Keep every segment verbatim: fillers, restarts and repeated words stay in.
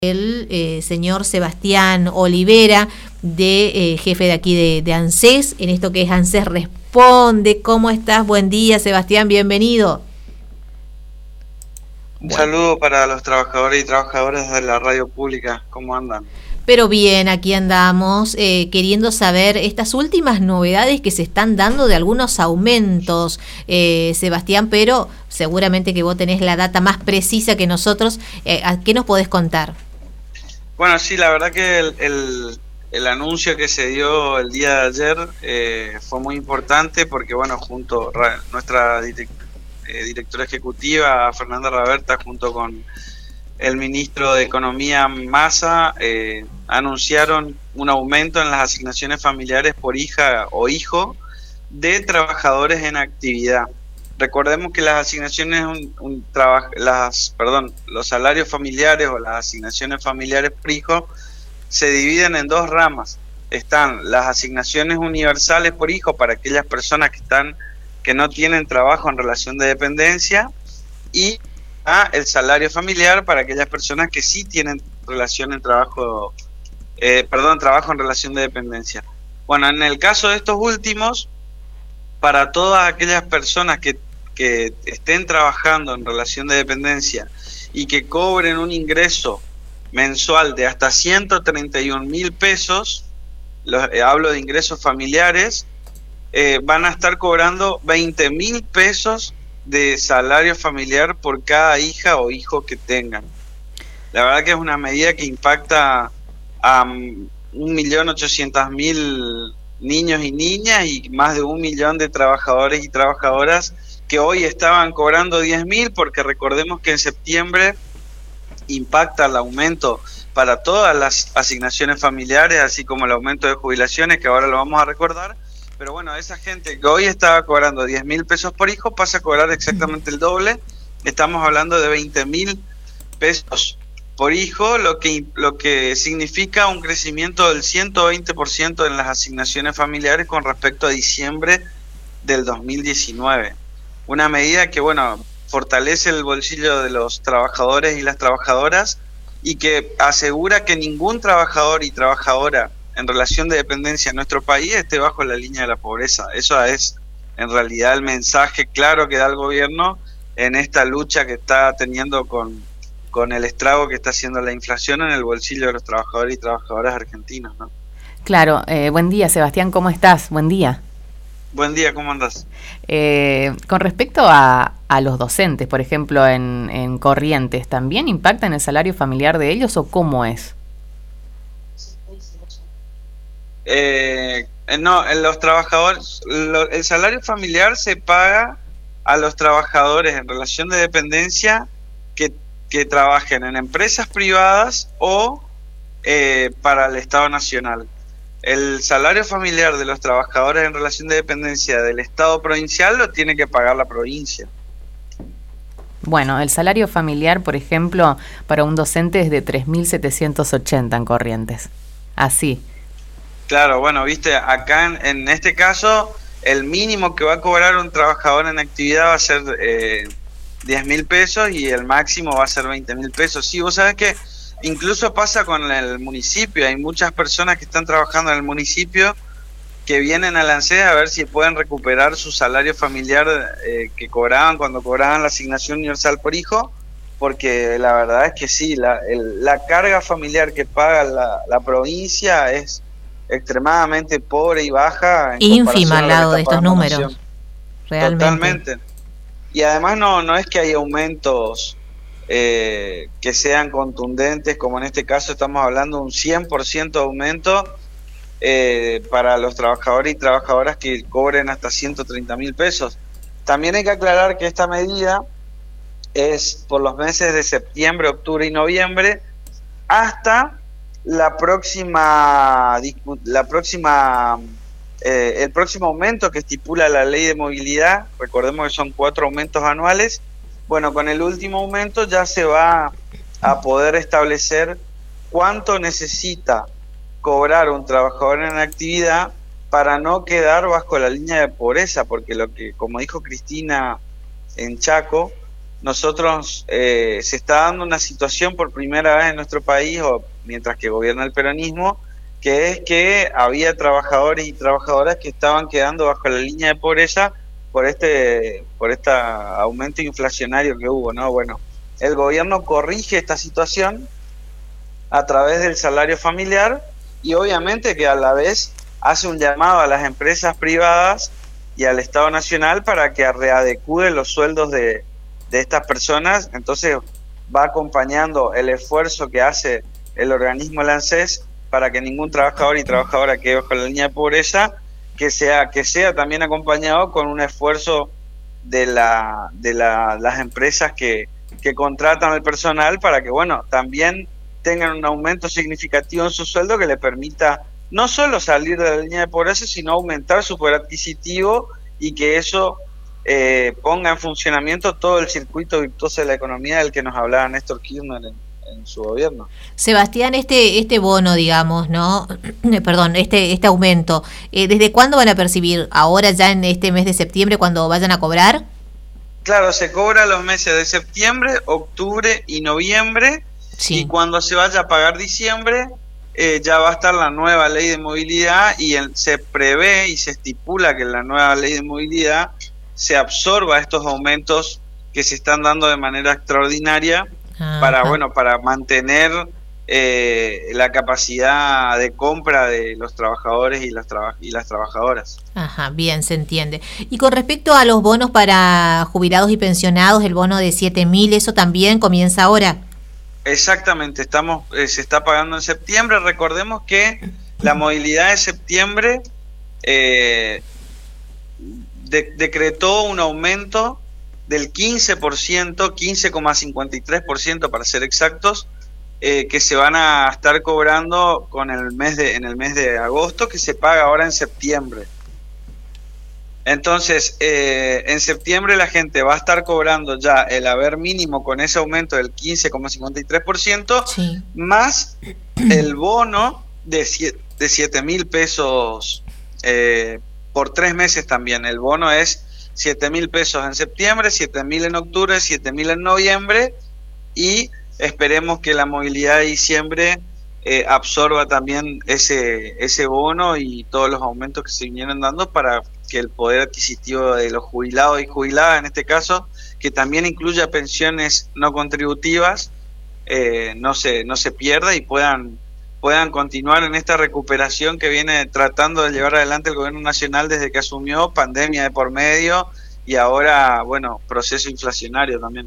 el eh, señor Sebastián Olivera, de eh, jefe de aquí de, de ANSES, en esto que es ANSES Responde. ¿Cómo estás? Buen día, Sebastián, bienvenido. Un bueno. saludo para los trabajadores y trabajadoras de la radio pública. ¿Cómo andan? Pero bien, aquí andamos eh, queriendo saber estas últimas novedades que se están dando de algunos aumentos, eh, Sebastián, pero seguramente que vos tenés la data más precisa que nosotros. Eh, ¿Qué nos podés contar? Bueno, sí, la verdad que el, el, el anuncio que se dio el día de ayer eh, fue muy importante porque, bueno, junto a nuestra direct, eh, directora ejecutiva, Fernanda Raberta, junto con el ministro de Economía, Massa, eh, anunciaron un aumento en las asignaciones familiares por hija o hijo de trabajadores en actividad. Recordemos que las asignaciones, un, un traba, las, perdón, los salarios familiares o las asignaciones familiares por hijo se dividen en dos ramas. Están las asignaciones universales por hijo para aquellas personas que están que no tienen trabajo en relación de dependencia, y a el salario familiar para aquellas personas que sí tienen relación en trabajo, eh, perdón, trabajo en relación de dependencia. Bueno, en el caso de estos últimos, para todas aquellas personas que que estén trabajando en relación de dependencia y que cobren un ingreso mensual de hasta ciento treinta y un mil pesos, los, eh, hablo de ingresos familiares, eh, van a estar cobrando veinte mil pesos de salario familiar por cada hija o hijo que tengan. La verdad que es una medida que impacta a um, un millón ochocientos mil niños y niñas y más de un millón de trabajadores y trabajadoras que hoy estaban cobrando diez mil, porque recordemos que en septiembre impacta el aumento para todas las asignaciones familiares, así como el aumento de jubilaciones, que ahora lo vamos a recordar. Pero bueno, esa gente que hoy estaba cobrando diez mil pesos por hijo pasa a cobrar exactamente el doble. Estamos hablando de veinte mil pesos por hijo, lo que, lo que significa un crecimiento del ciento veinte por ciento en las asignaciones familiares con respecto a diciembre del dos mil diecinueve. Una medida que, bueno, fortalece el bolsillo de los trabajadores y las trabajadoras y que asegura que ningún trabajador y trabajadora en relación de dependencia en nuestro país esté bajo la línea de la pobreza. Eso es en realidad el mensaje claro que da el gobierno en esta lucha que está teniendo con, con el estrago que está haciendo la inflación en el bolsillo de los trabajadores y trabajadoras argentinos, ¿no? Claro, eh, buen día, Sebastián, ¿cómo estás? Buen día. Buen día, ¿cómo andás? Eh, con respecto a, a los docentes, por ejemplo, en, en Corrientes, ¿también impacta en el salario familiar de ellos o cómo es? Eh, no, en los trabajadores, lo, el salario familiar se paga a los trabajadores en relación de dependencia que, que trabajen en empresas privadas o eh, para el Estado Nacional. El salario familiar de los trabajadores en relación de dependencia del Estado provincial lo tiene que pagar la provincia. Bueno, el salario familiar, por ejemplo, para un docente es de tres mil setecientos ochenta en Corrientes. Así. Claro, bueno, viste, acá en, en este caso, el mínimo que va a cobrar un trabajador en actividad va a ser eh, diez mil pesos y el máximo va a ser veinte mil pesos. Sí, vos sabés que incluso pasa con el municipio, hay muchas personas que están trabajando en el municipio que vienen al ANSES a ver si pueden recuperar su salario familiar eh, que cobraban cuando cobraban la asignación universal por hijo, porque la verdad es que sí, la, el, la carga familiar que paga la, la provincia es extremadamente pobre y baja. En ínfima al lado de estos números. Realmente. Totalmente. Y además no, no es que hay aumentos Eh, que sean contundentes, como en este caso estamos hablando de un cien por ciento de aumento eh, para los trabajadores y trabajadoras que cobren hasta ciento treinta mil pesos. También hay que aclarar que esta medida es por los meses de septiembre, octubre y noviembre hasta la próxima la próxima eh, el próximo aumento que estipula la ley de movilidad. Recordemos que son cuatro aumentos anuales. Bueno, con el último aumento ya se va a poder establecer cuánto necesita cobrar un trabajador en actividad para no quedar bajo la línea de pobreza, porque lo que, como dijo Cristina en Chaco, nosotros eh, se está dando una situación por primera vez en nuestro país, o mientras que gobierna el peronismo, que es que había trabajadores y trabajadoras que estaban quedando bajo la línea de pobreza por este por este aumento inflacionario que hubo, ¿no? Bueno, el gobierno corrige esta situación a través del salario familiar y obviamente que a la vez hace un llamado a las empresas privadas y al Estado Nacional para que readecúe los sueldos de, de estas personas. Entonces va acompañando el esfuerzo que hace el organismo ANSES para que ningún trabajador y trabajadora quede bajo la línea de pobreza, que sea que sea también acompañado con un esfuerzo de la de la, las empresas que, que contratan al personal para que, bueno, también tengan un aumento significativo en su sueldo que le permita no solo salir de la línea de pobreza, sino aumentar su poder adquisitivo y que eso eh, ponga en funcionamiento todo el circuito virtuoso de la economía del que nos hablaba Néstor Kirchner en, en su gobierno. Sebastián, este este bono, digamos, ¿no? Perdón, este este aumento, eh, ¿desde cuándo van a percibir? ¿Ahora ya en este mes de septiembre cuando vayan a cobrar? Claro, se cobra los meses de septiembre, octubre y noviembre, sí. Y cuando se vaya a pagar diciembre, Eh, ya va a estar la nueva ley de movilidad y el, se prevé y se estipula que en la nueva ley de movilidad se absorba estos aumentos que se están dando de manera extraordinaria. Ajá. para bueno para mantener eh, la capacidad de compra de los trabajadores y las, traba y las trabajadoras. Ajá, bien, se entiende. Y con respecto a los bonos para jubilados y pensionados, el bono de siete mil, ¿eso también comienza ahora? Exactamente, estamos eh, se está pagando en septiembre. Recordemos que la movilidad de septiembre eh, de, decretó un aumento del quince por ciento, quince coma cincuenta y tres por ciento para ser exactos, eh, que se van a estar cobrando con el mes de, en el mes de agosto, que se paga ahora en septiembre. Entonces, eh, en septiembre la gente va a estar cobrando ya el haber mínimo con ese aumento del quince coma cincuenta y tres por ciento, sí, más el bono de siete mil pesos eh, por tres meses también. El bono es siete mil pesos en septiembre, siete mil en octubre, siete mil en noviembre, y esperemos que la movilidad de diciembre eh, absorba también ese, ese bono y todos los aumentos que se vinieron dando para que el poder adquisitivo de los jubilados y jubiladas, en este caso, que también incluya pensiones no contributivas, eh, no se no se pierda y puedan puedan continuar en esta recuperación que viene tratando de llevar adelante el gobierno nacional desde que asumió, pandemia de por medio y ahora, bueno, proceso inflacionario también.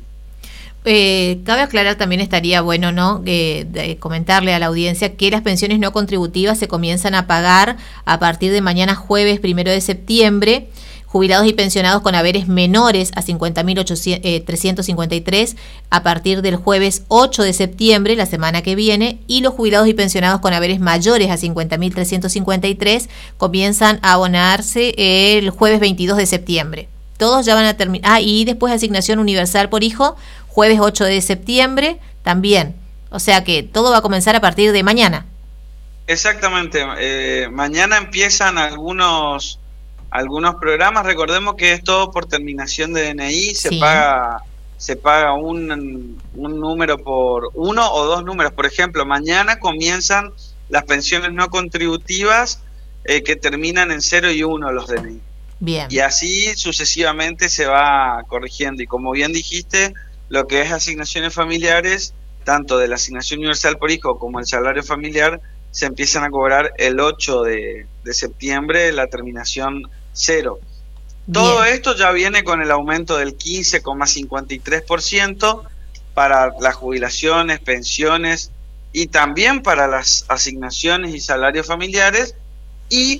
Eh, cabe aclarar, también estaría bueno, ¿no?, eh, de comentarle a la audiencia que las pensiones no contributivas se comienzan a pagar a partir de mañana jueves primero de septiembre. Jubilados y pensionados con haberes menores a cincuenta mil trescientos cincuenta y tres a partir del jueves ocho de septiembre, la semana que viene, y los jubilados y pensionados con haberes mayores a cincuenta mil trescientos cincuenta y tres comienzan a abonarse el jueves veintidós de septiembre. Todos ya van a terminar. Ah, y después asignación universal por hijo, jueves ocho de septiembre también. O sea que todo va a comenzar a partir de mañana. Exactamente. Eh, mañana empiezan algunos algunos programas. Recordemos que es todo por terminación de D N I. Se sí. paga se paga un, un número por uno o dos números. Por ejemplo, mañana comienzan las pensiones no contributivas eh, que terminan en cero y uno los D N I. Bien. Y así sucesivamente se va corrigiendo. Y como bien dijiste, lo que es asignaciones familiares, tanto de la asignación universal por hijo como el salario familiar, se empiezan a cobrar el ocho de septiembre, la terminación cero. Todo Bien. Esto ya viene con el aumento del quince coma cincuenta y tres por ciento para las jubilaciones, pensiones y también para las asignaciones y salarios familiares, y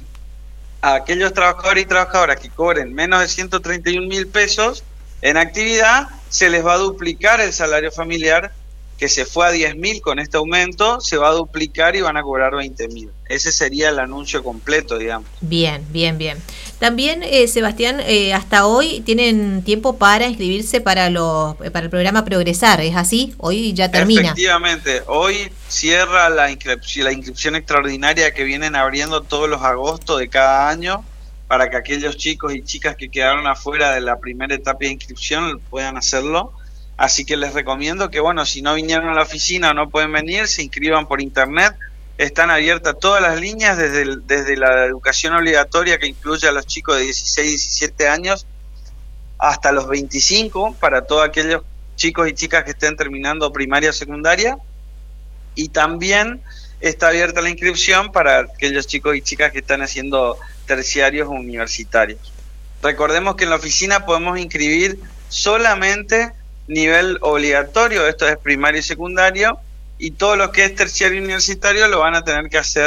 a aquellos trabajadores y trabajadoras que cobren menos de ciento treinta y un mil pesos en actividad, se les va a duplicar el salario familiar, que se fue a diez mil con este aumento, se va a duplicar y van a cobrar veinte mil. Ese sería el anuncio completo, digamos. Bien, bien, bien. También, eh, Sebastián, eh, hasta hoy tienen tiempo para inscribirse para, los, para el programa Progresar, ¿es así? Hoy ya termina. Efectivamente, hoy cierra la inscripción, la inscripción extraordinaria que vienen abriendo todos los agostos de cada año, para que aquellos chicos y chicas que quedaron afuera de la primera etapa de inscripción puedan hacerlo. Así que les recomiendo que, bueno, si no vinieron a la oficina o no pueden venir, se inscriban por internet. Están abiertas todas las líneas, desde, el, desde la educación obligatoria, que incluye a los chicos de dieciséis, diecisiete años, hasta los veinticinco, para todos aquellos chicos y chicas que estén terminando primaria o secundaria. Y también está abierta la inscripción para aquellos chicos y chicas que están haciendo terciarios o universitarios. Recordemos que en la oficina podemos inscribir solamente nivel obligatorio, esto es primario y secundario, y todo lo que es terciario y universitario lo van a tener que hacer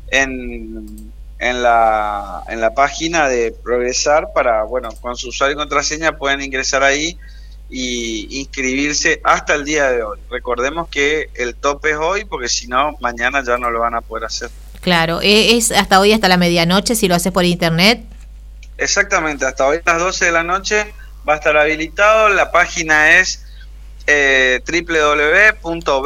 en, en, la, en la página de Progresar. Para, bueno, con su usuario y contraseña pueden ingresar ahí y inscribirse hasta el día de hoy. Recordemos que el tope es hoy, porque si no, mañana ya no lo van a poder hacer. Claro, es hasta hoy, hasta la medianoche, si lo haces por internet. Exactamente, hasta hoy a las doce de la noche va a estar habilitado. La página es eh, doble u doble u doble u punto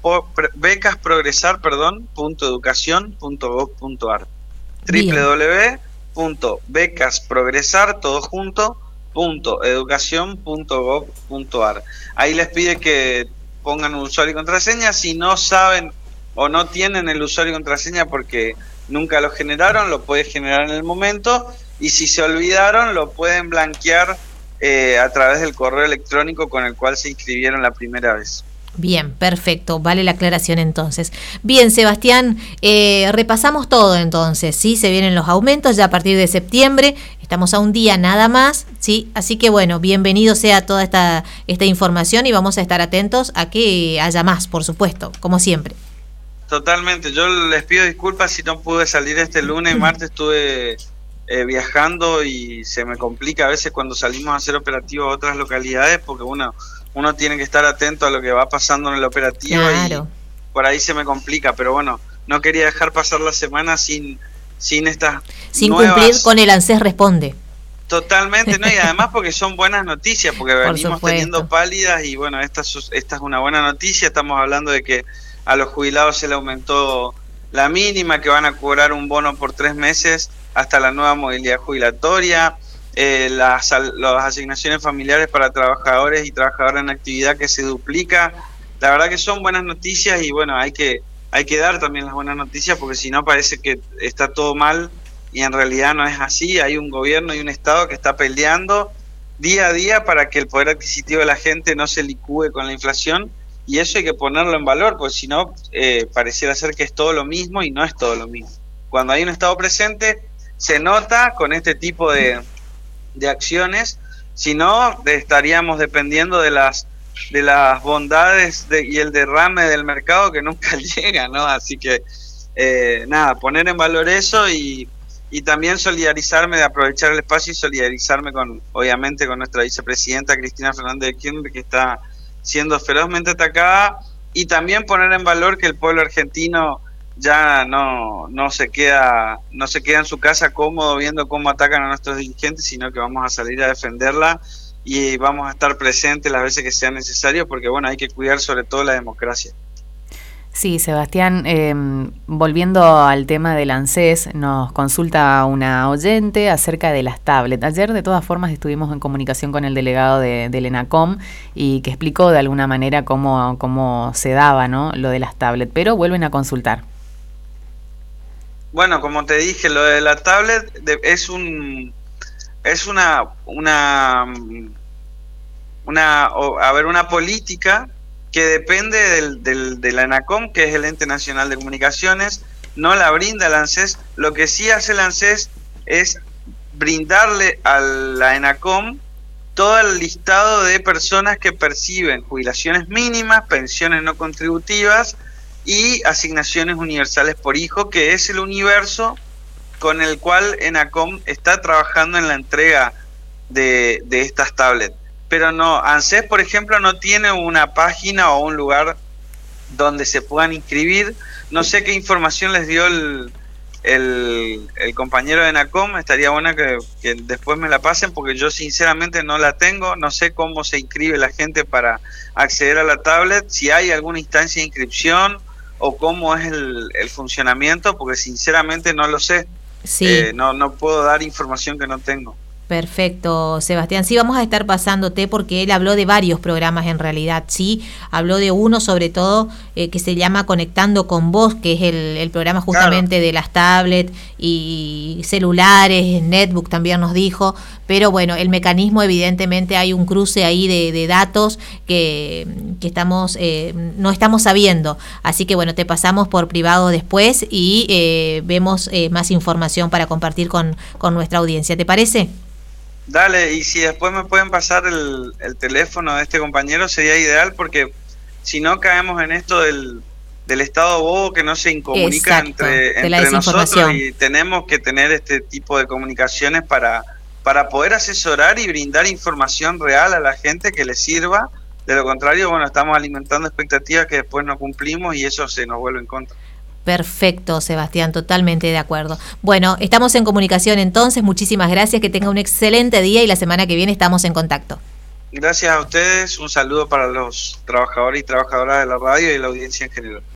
becas progresar punto educación punto gob punto ar, doble u doble u doble u punto becas progresar todo junto punto educación punto gob punto ar. Ahí les pide que pongan un usuario y contraseña. Si no saben o no tienen el usuario y contraseña porque nunca lo generaron, lo pueden generar en el momento, y si se olvidaron lo pueden blanquear eh, a través del correo electrónico con el cual se inscribieron la primera vez. Bien, perfecto, vale la aclaración entonces. Bien, Sebastián, eh, repasamos todo entonces, ¿sí? Se vienen los aumentos ya a partir de septiembre, estamos a un día nada más, ¿sí? Así que bueno, bienvenido sea toda esta, esta información, y vamos a estar atentos a que haya más, por supuesto, como siempre. Totalmente, yo les pido disculpas si no pude salir este lunes, martes estuve eh, viajando y se me complica a veces cuando salimos a hacer operativos a otras localidades, porque uno, uno tiene que estar atento a lo que va pasando en el operativo. Claro. Y por ahí se me complica, pero bueno, no quería dejar pasar la semana sin, sin estas sin nuevas... cumplir con el ANSES Responde. Totalmente, ¿no? Y además porque son buenas noticias, porque venimos teniendo pálidas y bueno, esta, esta es una buena noticia. Estamos hablando de que a los jubilados se le aumentó la mínima, que van a cobrar un bono por tres meses hasta la nueva movilidad jubilatoria, eh, las, las asignaciones familiares para trabajadores y trabajadoras en actividad que se duplica. La verdad que son buenas noticias y bueno, hay que, hay que dar también las buenas noticias, porque si no parece que está todo mal y en realidad no es así. Hay un gobierno y un Estado que está peleando día a día para que el poder adquisitivo de la gente no se licúe con la inflación. Y eso hay que ponerlo en valor, porque si no, eh, pareciera ser que es todo lo mismo y no es todo lo mismo. Cuando hay un Estado presente, se nota con este tipo de, de acciones, si no, estaríamos dependiendo de las de las bondades de, y el derrame del mercado que nunca llega, ¿no? Así que, eh, nada, poner en valor eso y, y también solidarizarme, de aprovechar el espacio y solidarizarme con, obviamente, con nuestra vicepresidenta Cristina Fernández de Kirchner, que está siendo ferozmente atacada, y también poner en valor que el pueblo argentino ya no, no se queda no se queda en su casa cómodo viendo cómo atacan a nuestros dirigentes, sino que vamos a salir a defenderla y vamos a estar presentes las veces que sea necesario, porque bueno, hay que cuidar sobre todo la democracia. Sí, Sebastián, eh, volviendo al tema del ANSES, nos consulta una oyente acerca de las tablets. Ayer, de todas formas, estuvimos en comunicación con el delegado de, del ENACOM y que explicó de alguna manera cómo, cómo se daba, ¿no?, lo de las tablets, pero vuelven a consultar. Bueno, como te dije, lo de la tablet de, es un es una una una a ver una política que depende del, del, de la ENACOM, que es el Ente Nacional de Comunicaciones, no la brinda el ANSES. Lo que sí hace el ANSES es brindarle a la ENACOM todo el listado de personas que perciben jubilaciones mínimas, pensiones no contributivas y asignaciones universales por hijo, que es el universo con el cual ENACOM está trabajando en la entrega de, de estas tablets. Pero no, ANSES, por ejemplo, no tiene una página o un lugar donde se puedan inscribir. No sé qué información les dio el, el, el compañero de ENACOM. Estaría bueno que, que después me la pasen, porque yo sinceramente no la tengo. No sé cómo se inscribe la gente para acceder a la tablet, si hay alguna instancia de inscripción o cómo es el, el funcionamiento, porque sinceramente no lo sé. Sí. Eh, no, no puedo dar información que no tengo. Perfecto, Sebastián. Sí, vamos a estar pasándote porque él habló de varios programas en realidad, sí. Habló de uno sobre todo eh, que se llama Conectando con Vos, que es el, el programa justamente claro. de las tablets y celulares, netbook también nos dijo. Pero bueno, el mecanismo evidentemente hay un cruce ahí de, de datos que, que estamos eh, no estamos sabiendo. Así que bueno, te pasamos por privado después y eh, vemos eh, más información para compartir con, con nuestra audiencia. ¿Te parece? Dale, y si después me pueden pasar el, el teléfono de este compañero sería ideal, porque si no caemos en esto del, del estado bobo que no se incomunica Exacto, entre, entre nosotros, y tenemos que tener este tipo de comunicaciones para, para poder asesorar y brindar información real a la gente que le sirva. De lo contrario, bueno, estamos alimentando expectativas que después no cumplimos y eso se nos vuelve en contra. Perfecto, Sebastián, totalmente de acuerdo. Bueno, estamos en comunicación entonces, muchísimas gracias, que tenga un excelente día y la semana que viene estamos en contacto. Gracias a ustedes, un saludo para los trabajadores y trabajadoras de la radio y la audiencia en general.